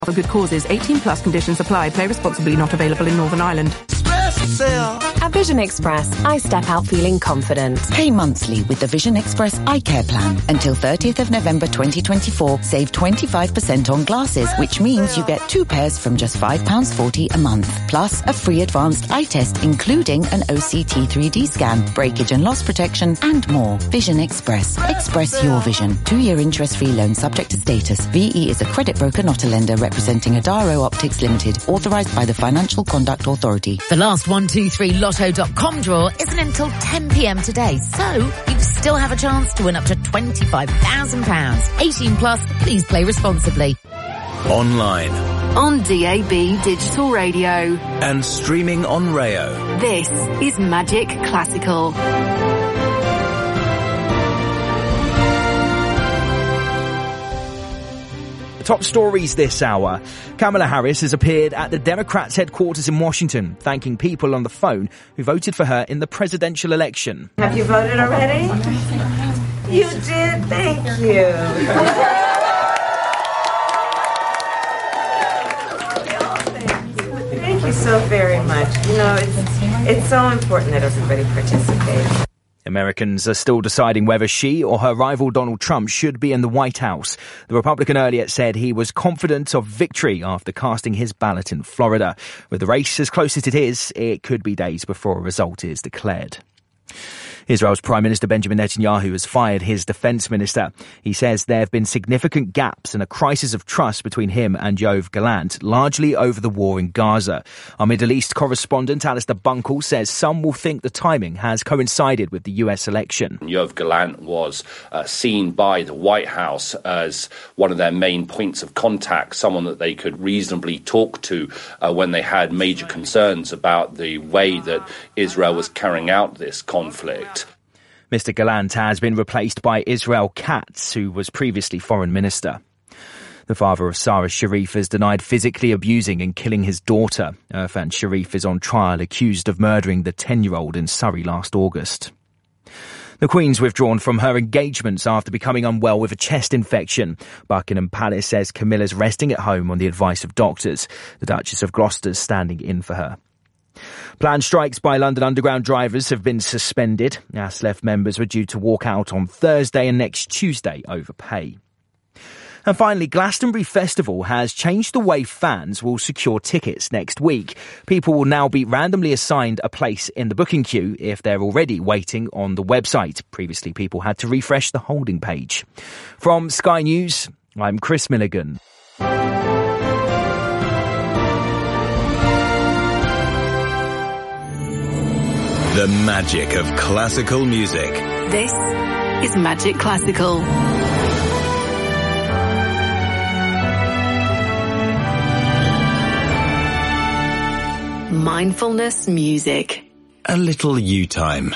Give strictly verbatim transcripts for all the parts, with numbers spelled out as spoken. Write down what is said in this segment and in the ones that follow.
For good causes, eighteen plus conditions apply. Play responsibly, not available in Northern Ireland. At Vision Express, I step out feeling confident. Pay monthly with the Vision Express Eye Care Plan. Until thirtieth of November twenty twenty-four, save twenty-five percent on glasses, which means you get two pairs from just five pounds forty a month. Plus, a free advanced eye test, including an O C T three D scan, breakage and loss protection, and more. Vision Express. Express your vision. Two-year interest-free loan subject to status. V E is a credit broker, not a lender, representing Adaro Optics Limited, authorised by the Financial Conduct Authority. The last one two three lotto dot com draw isn't until ten p.m. today, so you still have a chance to win up to twenty-five thousand pounds. eighteen plus, please play responsibly. Online. On D A B Digital Radio. And streaming on Rayo. This is Magic Classical. Top stories this hour. Kamala Harris has appeared at the Democrats' headquarters in Washington, thanking people on the phone who voted for her in the presidential election. Have you voted already? You did, thank you. Thank you so very much. You know, it's, it's so important that everybody participates. Americans are still deciding whether she or her rival Donald Trump should be in the White House. The Republican earlier said he was confident of victory after casting his ballot in Florida. With the race as close as it is, it could be days before a result is declared. Israel's Prime Minister Benjamin Netanyahu has fired his defence minister. He says there have been significant gaps and a crisis of trust between him and Yoav Gallant, largely over the war in Gaza. Our Middle East correspondent Alistair Bunkle says some will think the timing has coincided with the U S election. Yoav Gallant was uh, seen by the White House as one of their main points of contact, someone that they could reasonably talk to uh, when they had major concerns about the way that Israel was carrying out this conflict. Mister Gallant has been replaced by Israel Katz, who was previously foreign minister. The father of Sarah Sharif has denied physically abusing and killing his daughter. Irfan Sharif is on trial accused of murdering the ten-year-old in Surrey last August. The Queen's withdrawn from her engagements after becoming unwell with a chest infection. Buckingham Palace says Camilla's resting at home on the advice of doctors. The Duchess of Gloucester's standing in for her. Planned strikes by London Underground drivers have been suspended. A S L E F members were due to walk out on Thursday and next Tuesday over pay. And finally, Glastonbury Festival has changed the way fans will secure tickets next week. People will now be randomly assigned a place in the booking queue if they're already waiting on the website. Previously, people had to refresh the holding page. From Sky News, I'm Chris Milligan. The magic of classical music. This is Magic Classical. Mindfulness music. A little you time.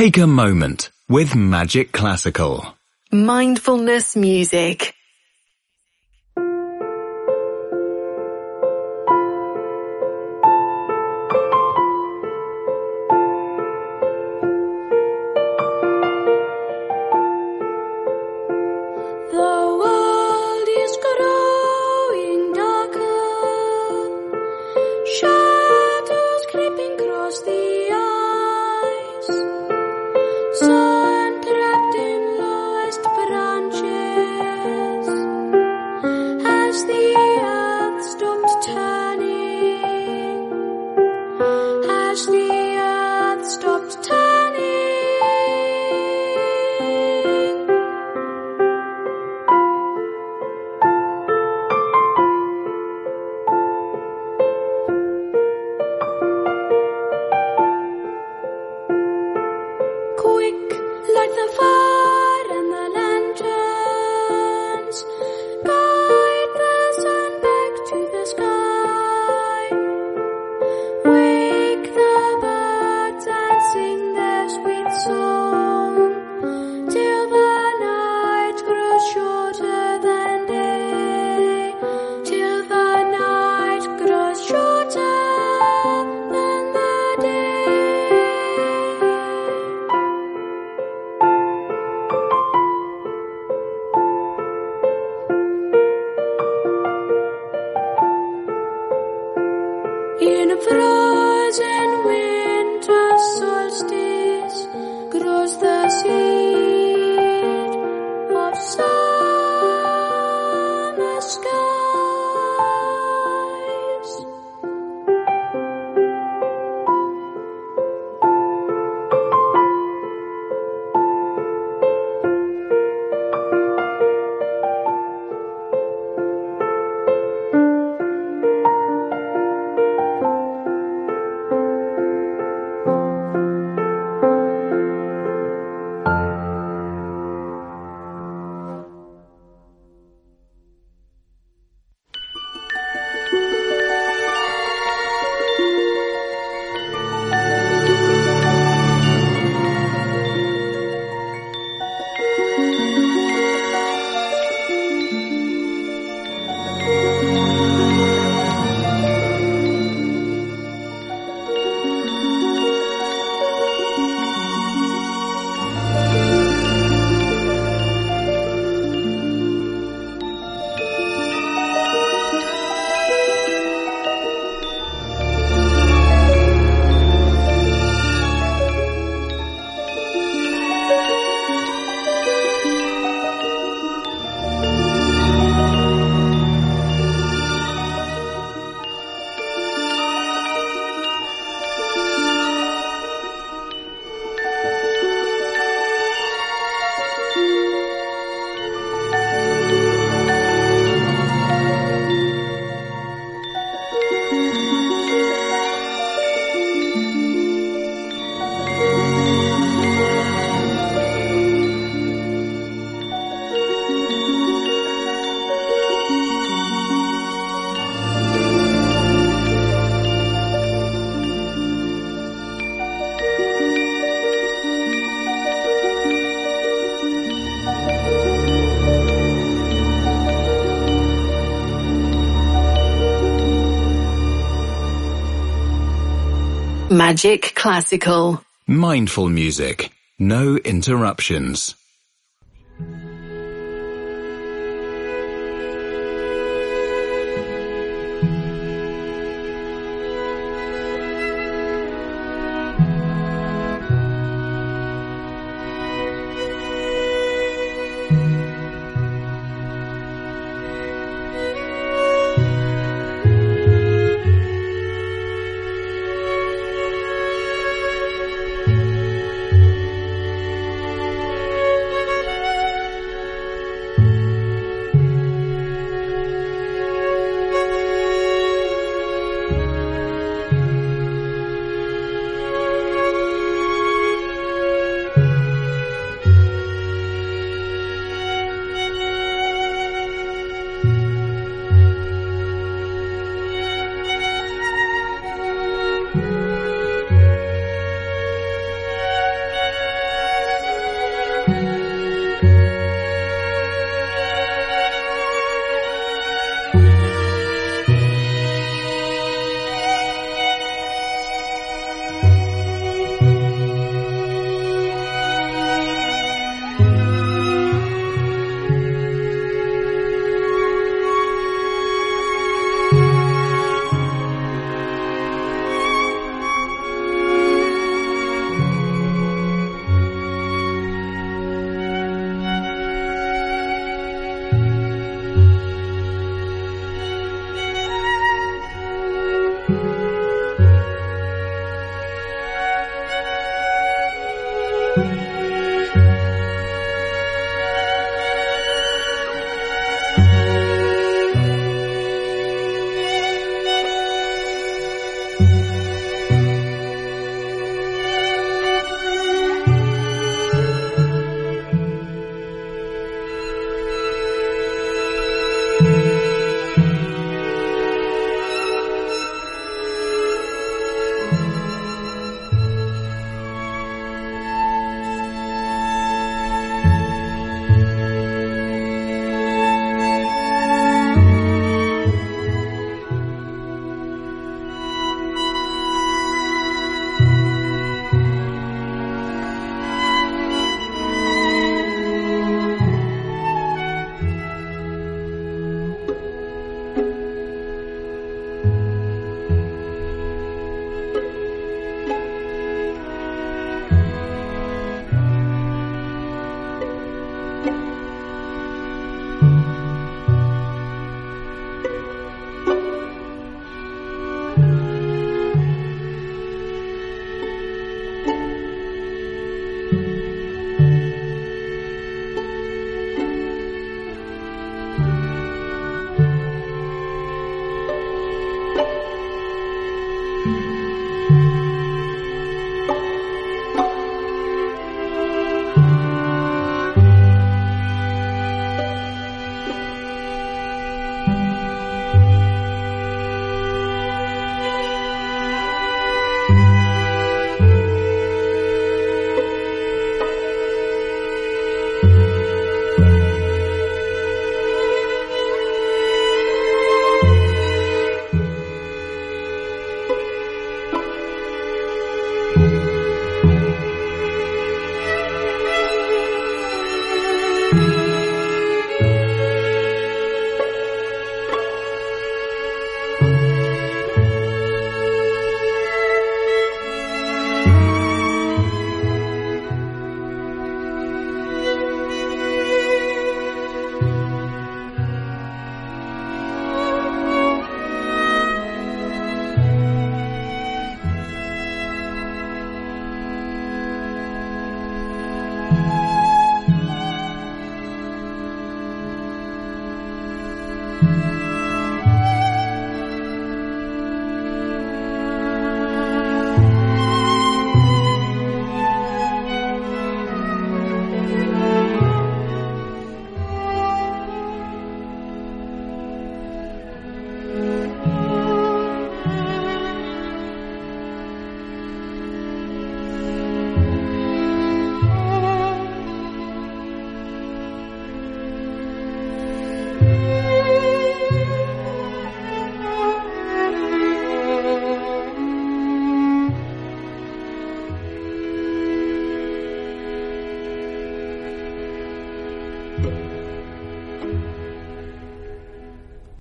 Take a moment with Magic Classical. Mindfulness music. Magic Classical. Mindful music. No interruptions.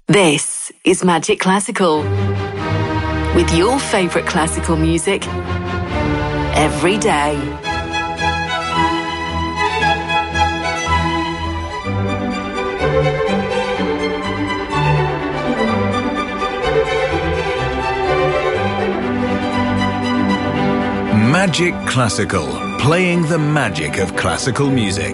This is Magic Classical. With your favourite classical music every day. Magic Classical, playing the magic of classical music.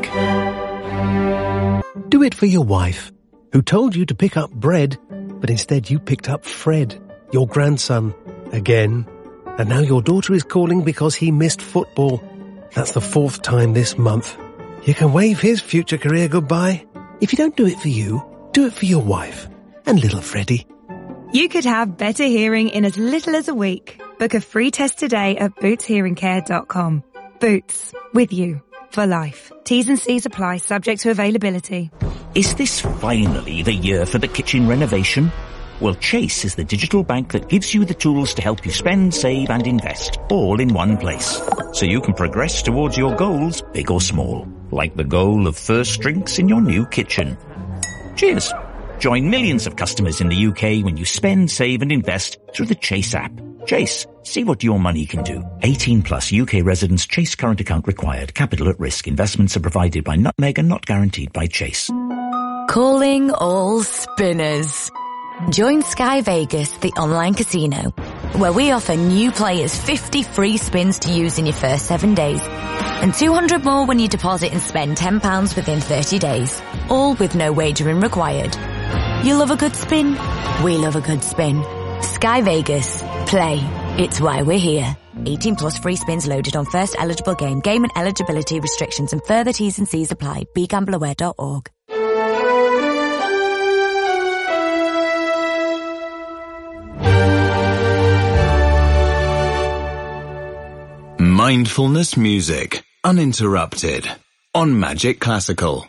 Do it for your wife, who told you to pick up bread, but instead you picked up Fred, your grandson, again. And now your daughter is calling because he missed football. That's the fourth time this month. You can wave his future career goodbye. If you don't do it for you, do it for your wife and little Freddie. You could have better hearing in as little as a week. Book a free test today at boots hearing care dot com. Boots, with you for life. T's and C's apply, subject to availability. Is this finally the year for the kitchen renovation? Well, Chase is the digital bank that gives you the tools to help you spend, save and invest, all in one place. So you can progress towards your goals, big or small, like the goal of first drinks in your new kitchen. Cheers! Join millions of customers in the U K when you spend, save and invest through the Chase app. Chase, see what your money can do. eighteen plus U K residents. Chase current account required. Capital at risk. Investments are provided by Nutmeg and not guaranteed by Chase. Calling all spinners. Join Sky Vegas, the online casino, where we offer new players fifty free spins to use in your first seven days. And two hundred more when you deposit and spend ten pounds within thirty days. All with no wagering required. You love a good spin? We love a good spin. Sky Vegas. Play. It's why we're here. eighteen plus free spins loaded on first eligible game. Game and eligibility restrictions and further T's and C's apply. be gamble aware dot org. Mindfulness music, uninterrupted, on Magic Classical.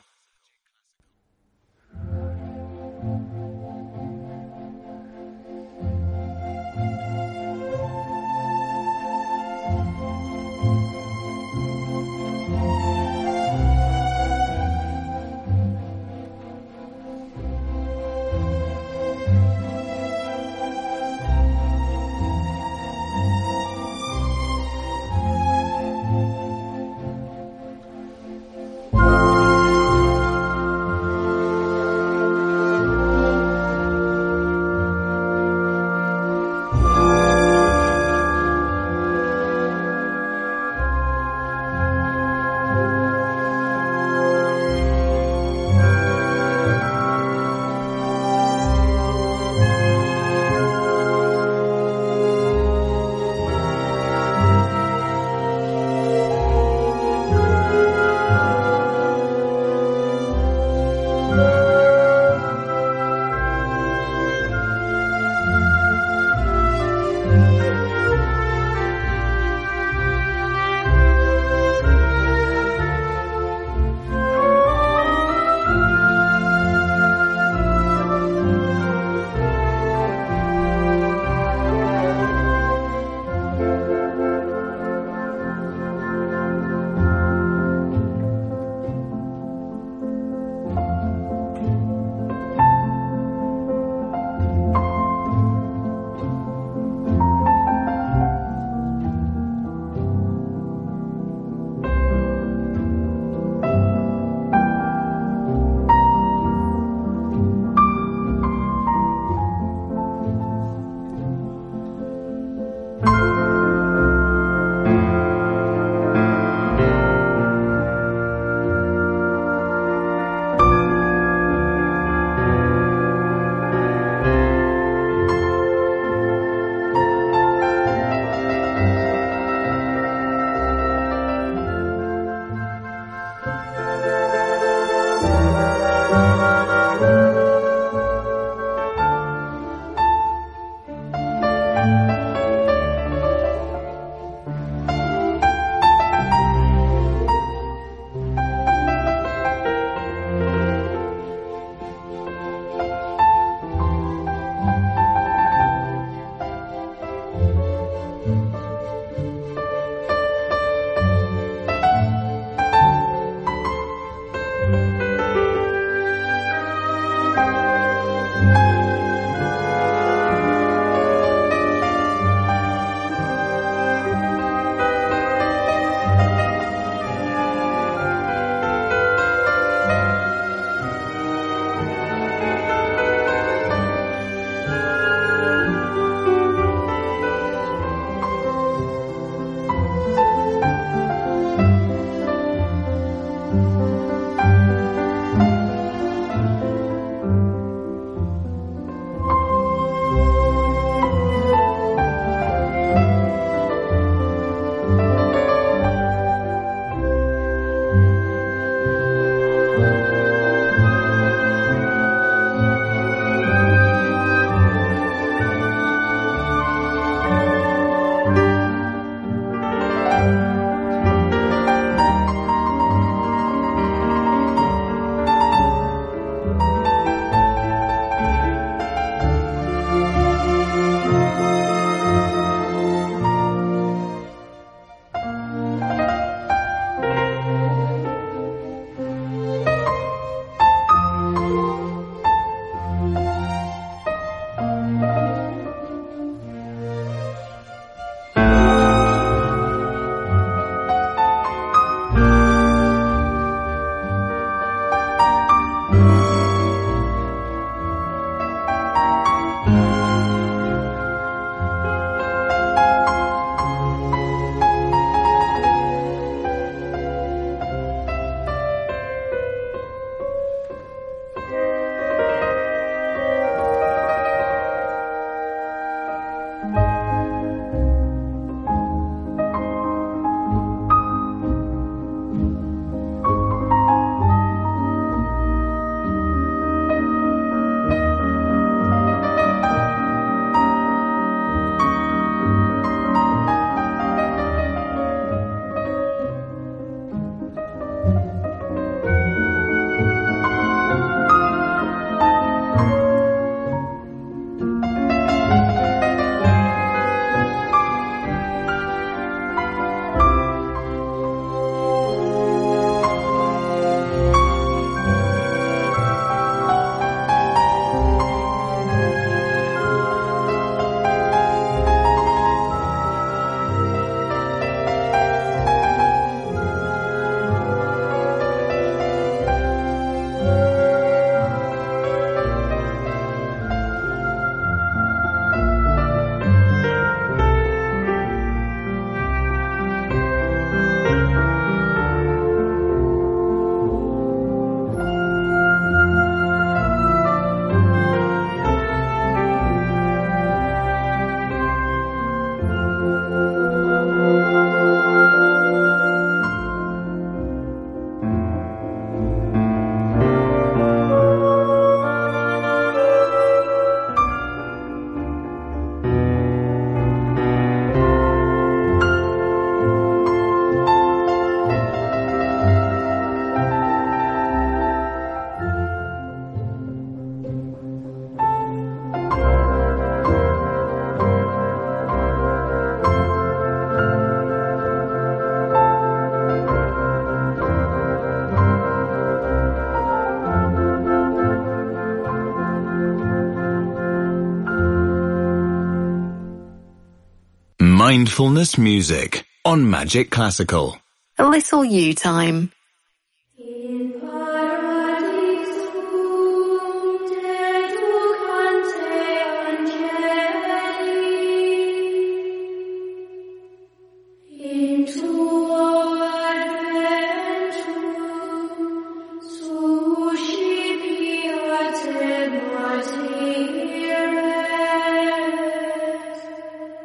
Mindfulness music on Magic Classical. A little you time.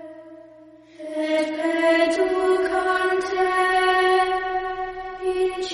Each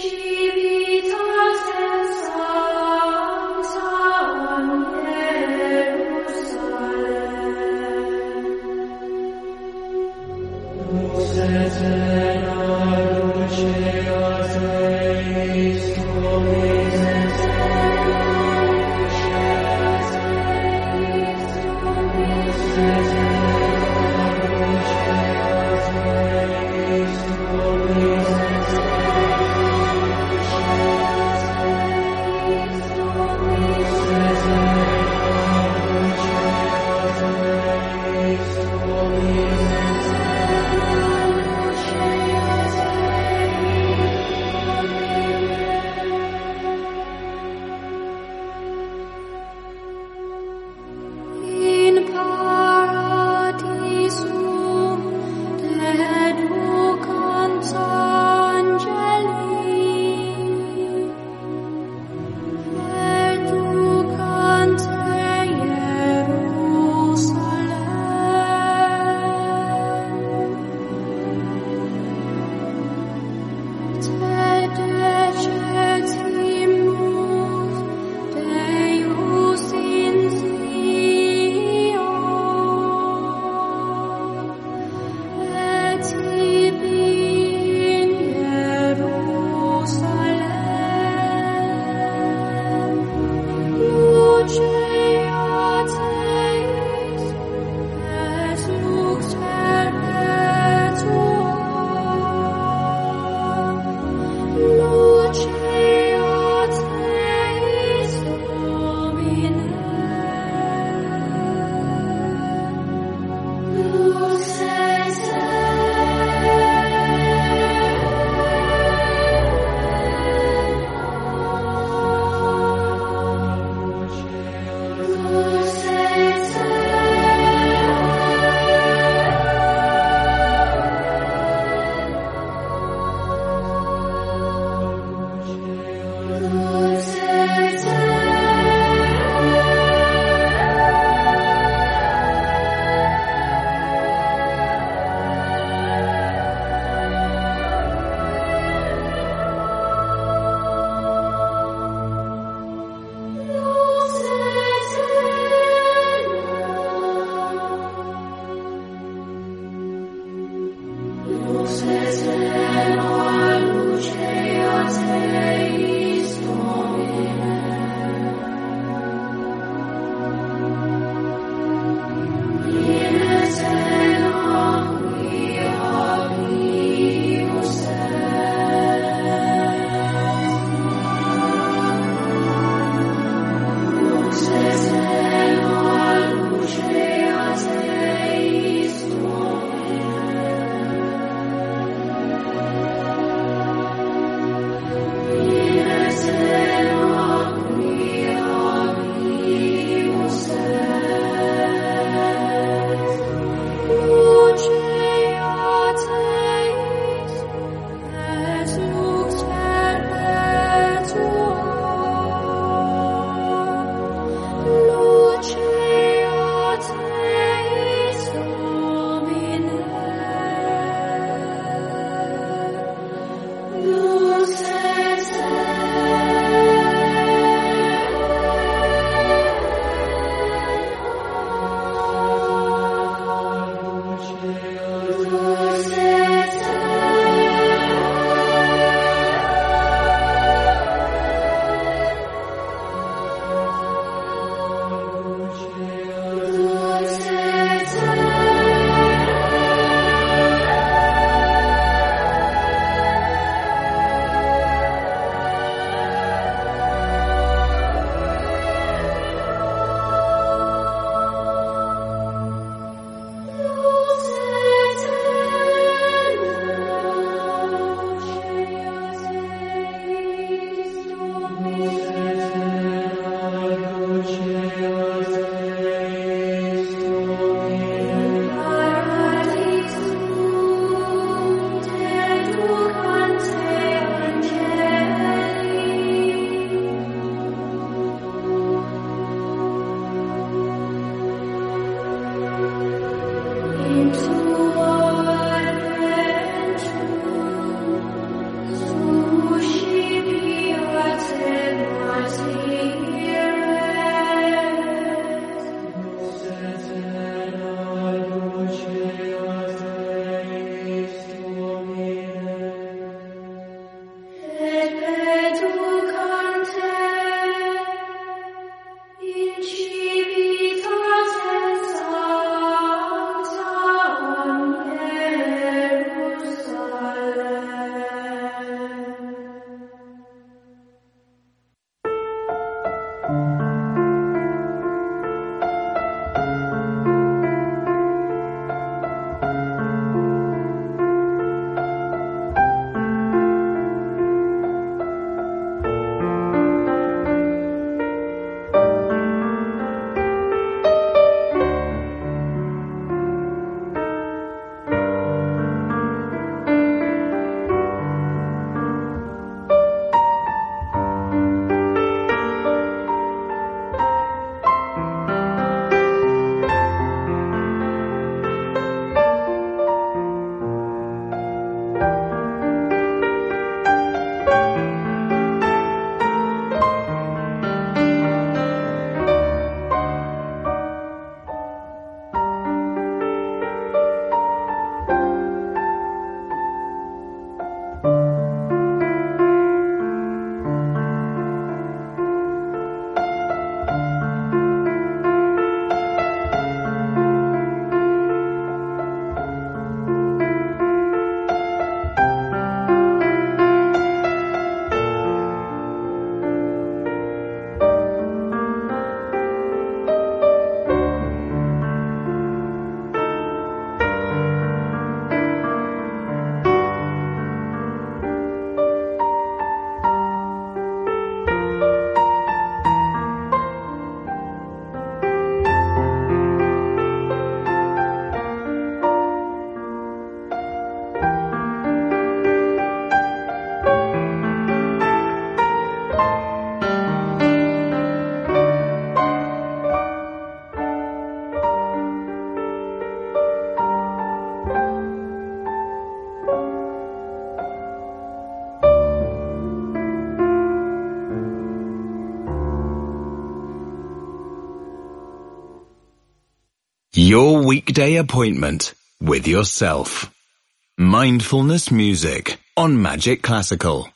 Your weekday appointment with yourself. Mindfulness music on Magic Classical.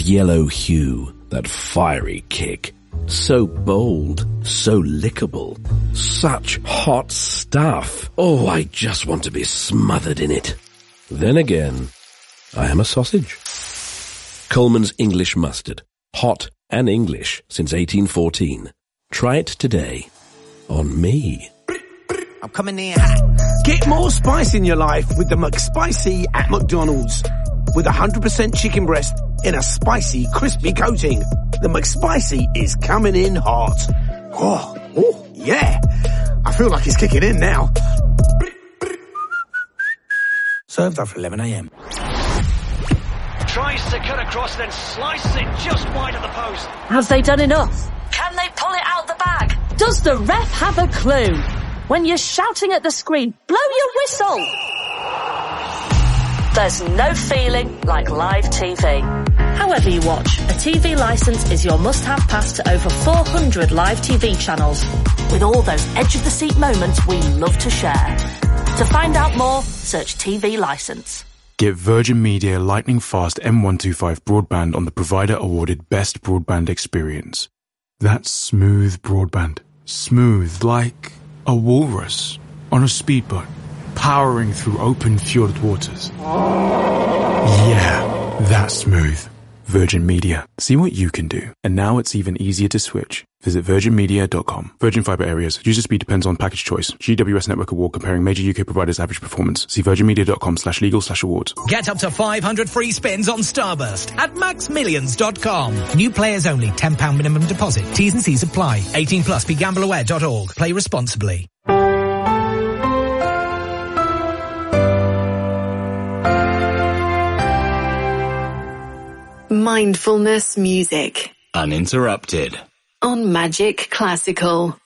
yellow hue, that fiery kick. So bold, so lickable, such hot stuff. Oh, I just want to be smothered in it. Then again, I am a sausage. Coleman's English mustard. Hot and English since eighteen fourteen. Try it today. On me. I'm coming in hot. Get more spice in your life with the McSpicy at McDonald's. With one hundred percent chicken breast in a spicy, crispy coating. The McSpicy is coming in hot. Oh, oh, yeah. I feel like it's kicking in now. Served after eleven a.m. Tries to cut across, then slices it just wide of the post. Have they done enough? Can they pull it out the bag? Does the ref have a clue? When you're shouting at the screen, blow your whistle. There's no feeling like live T V. However you watch, a T V licence is your must-have pass to over four hundred live T V channels, with all those edge-of-the-seat moments we love to share. To find out more, search T V licence. Get Virgin Media Lightning Fast M one twenty-five broadband on the provider-awarded Best Broadband Experience. That's smooth broadband. Smooth like a walrus on a speedboat, powering through open fjord waters. Yeah, that's smooth. Virgin Media. See what you can do. And now it's even easier to switch. Visit virgin media dot com. Virgin Fibre Areas. User speed depends on package choice. G W S Network Award comparing major U K providers' average performance. See virgin media dot com slash legal slash awards. Get up to five hundred free spins on Starburst at max millions dot com. New players only. ten pounds minimum deposit. T's and C's apply. eighteen plus. Be gamble aware dot org. Play responsibly. Mindfulness music. Uninterrupted. On Magic Classical.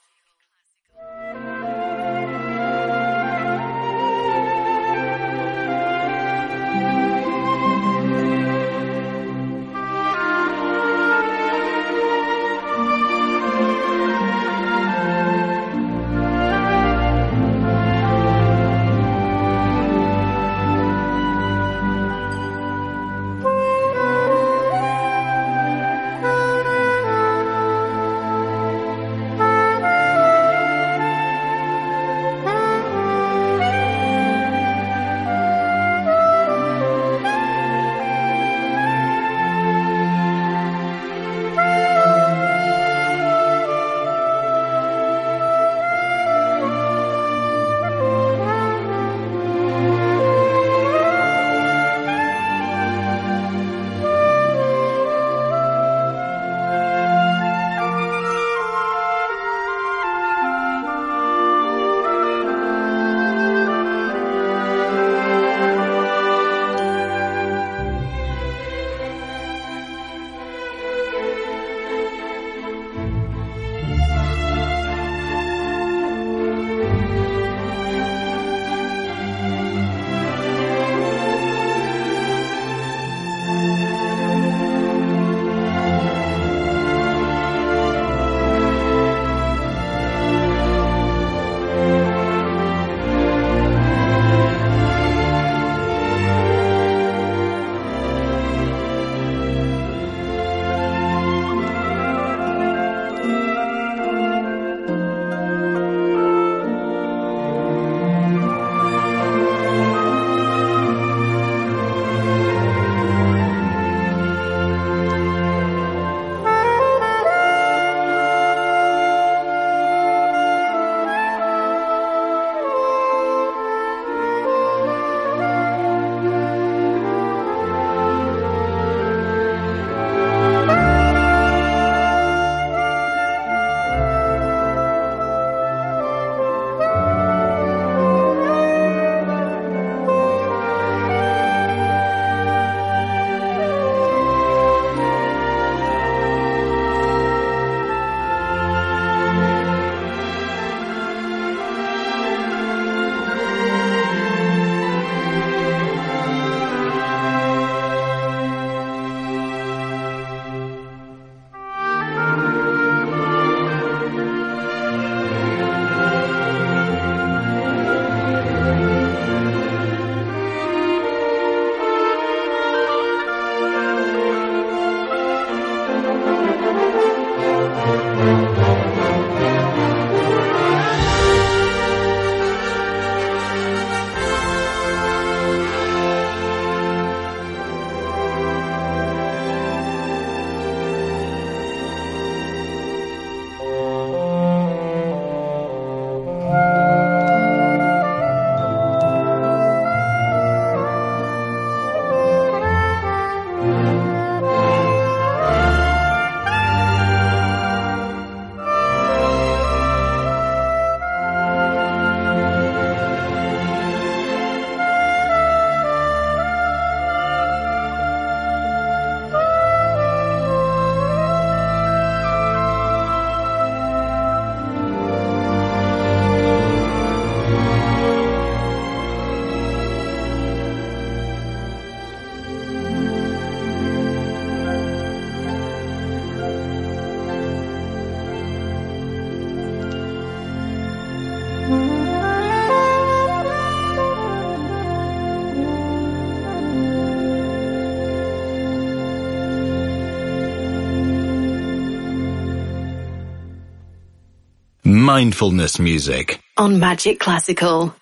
mindfulness music. On Magic Classical.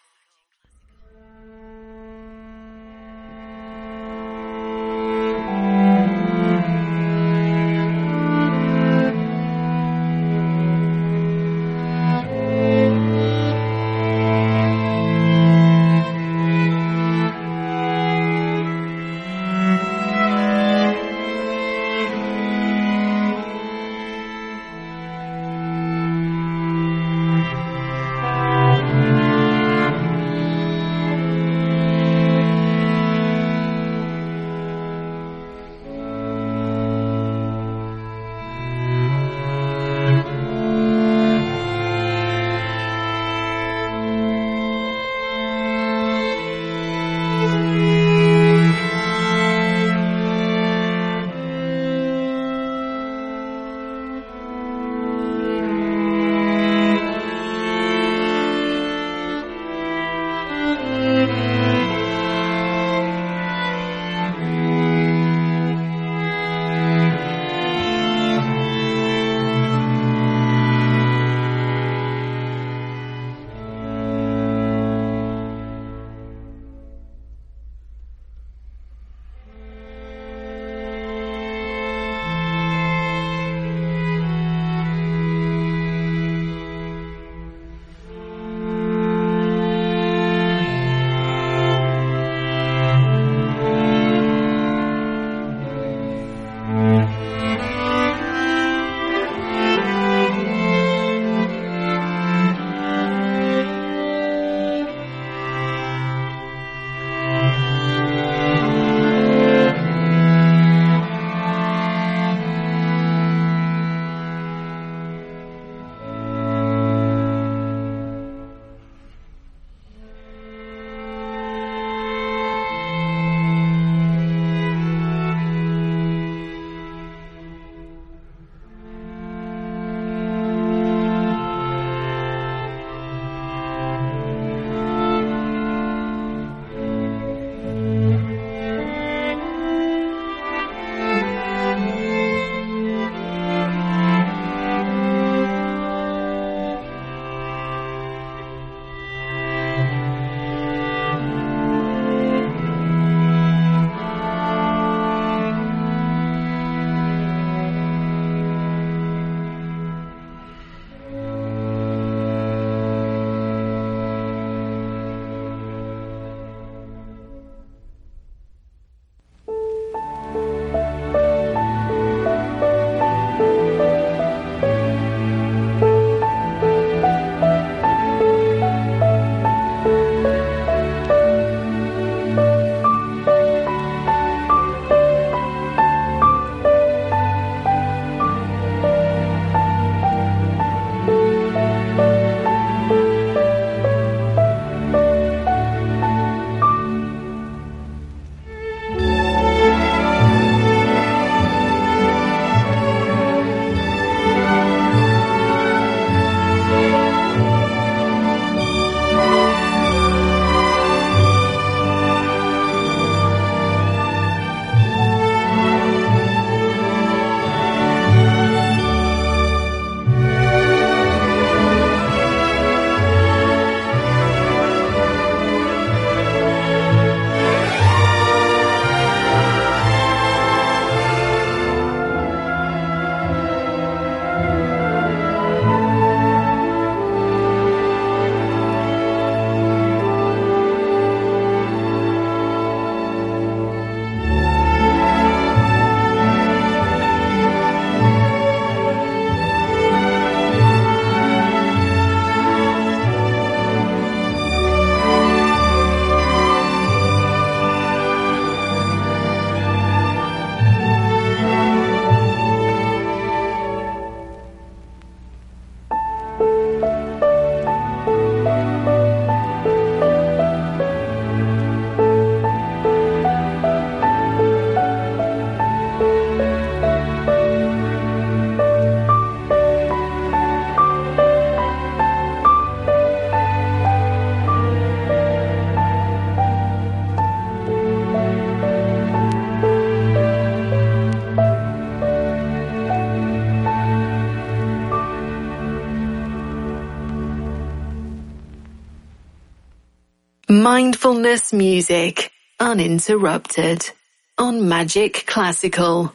Mindfulness music, uninterrupted, on Magic Classical.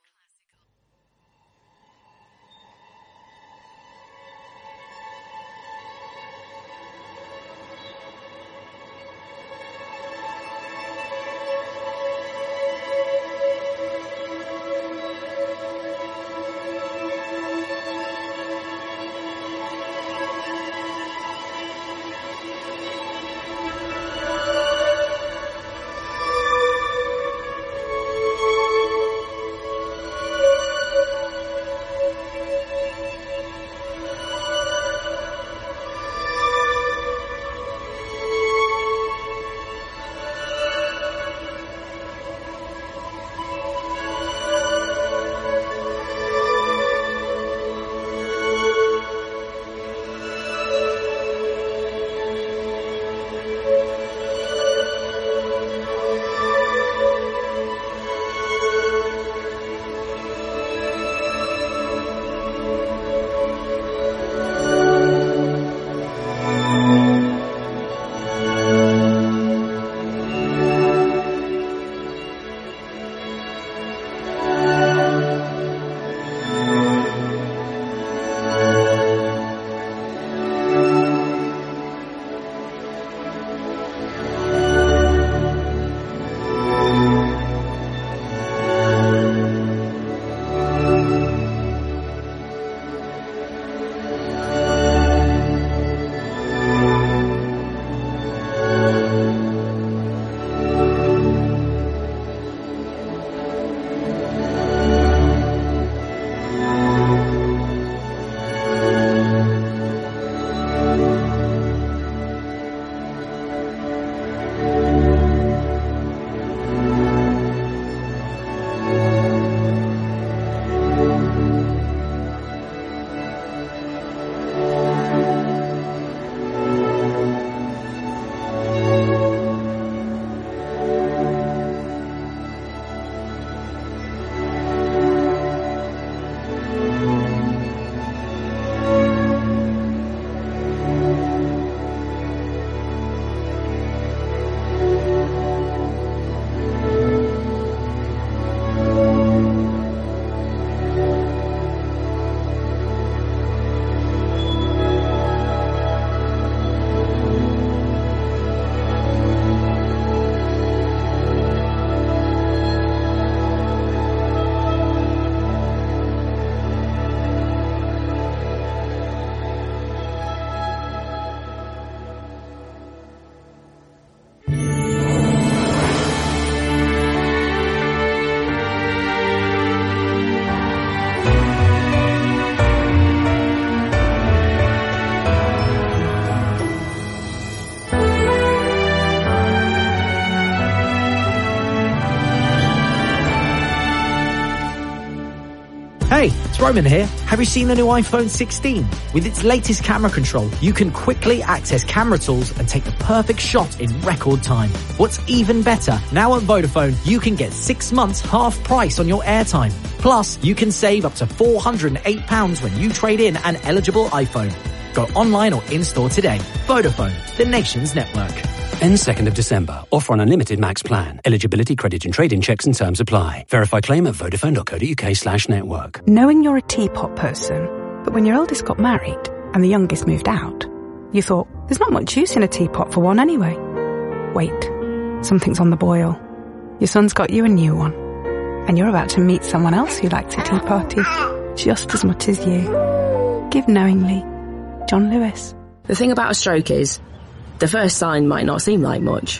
Hey, it's Roman here. Have you seen the new iPhone sixteen? With its latest camera control, you can quickly access camera tools and take the perfect shot in record time. What's even better, now at Vodafone, you can get six months half price on your airtime. Plus, you can save up to four hundred eight pounds when you trade in an eligible iPhone. Go online or in-store today. Vodafone, the nation's network. Ends second of December. Offer on unlimited max plan. Eligibility, credit and trade-in checks and terms apply. Verify claim at vodafone.co.uk slash network. Knowing you're a teapot person, but when your eldest got married and the youngest moved out, you thought, there's not much use in a teapot for one anyway. Wait, something's on the boil. Your son's got you a new one. And you're about to meet someone else who likes a tea party just as much as you. Give knowingly. John Lewis. The thing about a stroke is, the first sign might not seem like much.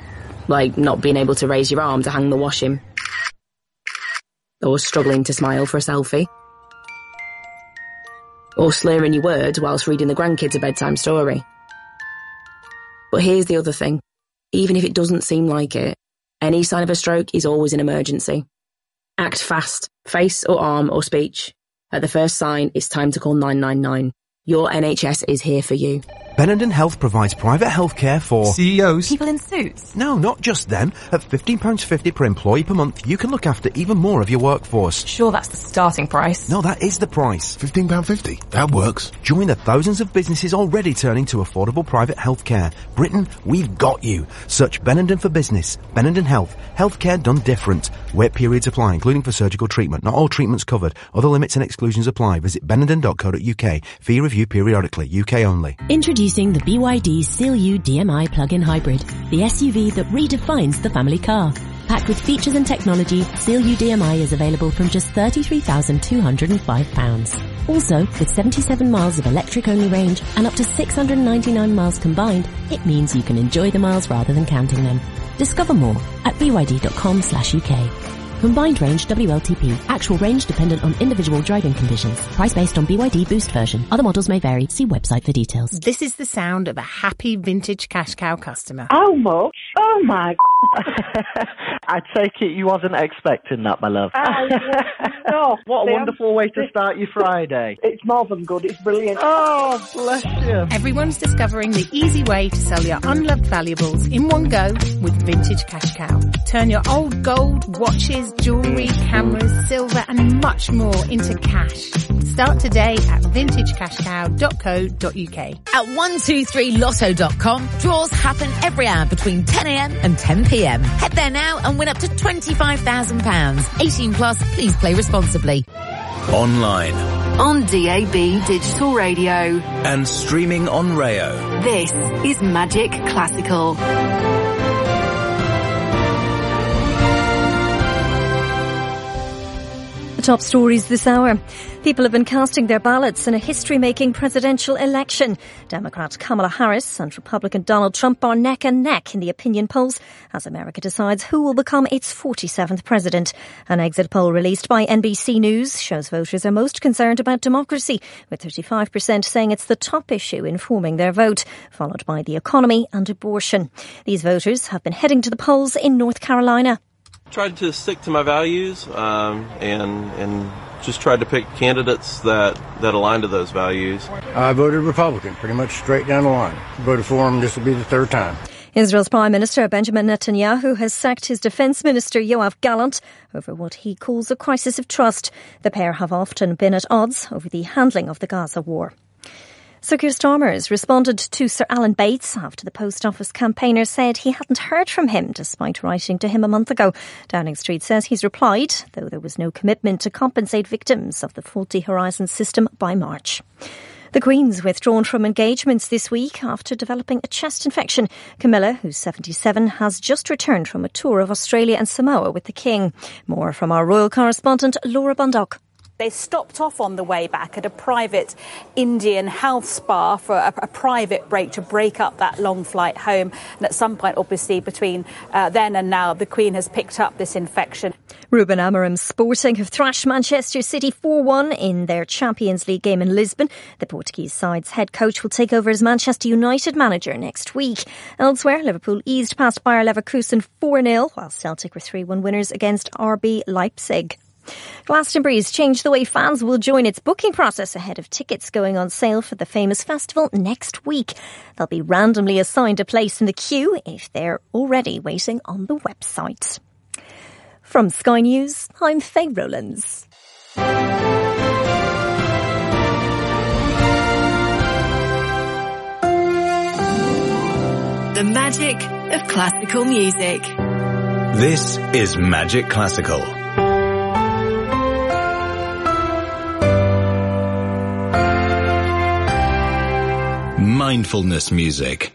Like not being able to raise your arm to hang the washing. Or struggling to smile for a selfie. Or slurring your words whilst reading the grandkids a bedtime story. But here's the other thing. Even if it doesn't seem like it, any sign of a stroke is always an emergency. Act fast, face or arm or speech. At the first sign, it's time to call nine nine nine. Your N H S is here for you. Benenden Health provides private healthcare for C E Os. People in suits. No, not just them. At fifteen pounds fifty per employee per month, you can look after even more of your workforce. Sure, that's the starting price. No, that is the price. fifteen pounds fifty. That works. Join the thousands of businesses already turning to affordable private healthcare. Britain, we've got you. Search Benenden for Business. Benenden Health. Healthcare done different. Wait periods apply, including for surgical treatment. Not all treatments covered. Other limits and exclusions apply. Visit benenden dot co dot uk. Fee review periodically. U K only. Introducing the B Y D Seal U D M I plug-in hybrid, the S U V that redefines the family car. Packed with features and technology, Seal U D M I is available from just thirty-three thousand two hundred five pounds. Also, with seventy-seven miles of electric-only range and up to six hundred ninety-nine miles combined, it means you can enjoy the miles rather than counting them. Discover more at b y d dot com slash u k. Combined range W L T P. Actual range dependent on individual driving conditions. Price based on B Y D Boost version. Other models may vary. See website for details. This is the sound of a happy vintage cash cow customer. How much? Oh my I take it you wasn't expecting that, my love. Oh, no. What a See, wonderful I'm, way to start your Friday. It's more than good. It's brilliant. Oh, bless you. Everyone's discovering the easy way to sell your unloved valuables in one go with Vintage Cash Cow. Turn your old gold, watches, jewellery, cameras, silver and much more into cash. Start today at vintage cash cow dot co dot uk. At one two three lotto dot com, draws happen every hour between ten a m and ten p m. Head there now and win up to twenty-five thousand pounds. eighteen plus, please play responsibly. Online. On D A B Digital Radio. And streaming on Rayo. This is Magic Classical. Top stories this hour. People have been casting their ballots in a history-making presidential election. Democrat Kamala Harris and Republican Donald Trump are neck and neck in the opinion polls as America decides who will become its forty-seventh president. An exit poll released by N B C News shows voters are most concerned about democracy, with thirty-five percent saying it's the top issue informing their vote, followed by the economy and abortion. These voters have been heading to the polls in North Carolina. Tried to stick to my values um, and and just tried to pick candidates that, that align to those values. I voted Republican, pretty much straight down the line. Voted for him. This will be the third time. Israel's Prime Minister Benjamin Netanyahu has sacked his Defence Minister Yoav Gallant over what he calls a crisis of trust. The pair have often been at odds over the handling of the Gaza war. Sir Keir Starmer has responded to Sir Alan Bates after the Post Office campaigner said he hadn't heard from him despite writing to him a month ago. Downing Street says he's replied, though there was no commitment to compensate victims of the faulty Horizon system by March. The Queen's withdrawn from engagements this week after developing a chest infection. Camilla, who's seventy-seven, has just returned from a tour of Australia and Samoa with the King. More from our royal correspondent, Laura Bundock. They stopped off on the way back at a private Indian health spa for a, a private break to break up that long flight home. And at some point, obviously, between uh, then and now, the Queen has picked up this infection. Ruben Amorim Sporting have thrashed Manchester City four one in their Champions League game in Lisbon. The Portuguese side's head coach will take over as Manchester United manager next week. Elsewhere, Liverpool eased past Bayer Leverkusen four nil, while Celtic were three one winners against R B Leipzig. Glastonbury's changed the way fans will join its booking process ahead of tickets going on sale for the famous festival next week. They'll be randomly assigned a place in the queue if they're already waiting on the website. From Sky News, I'm Faye Rowlands. The magic of classical music. This is Magic Classical. Mindfulness music.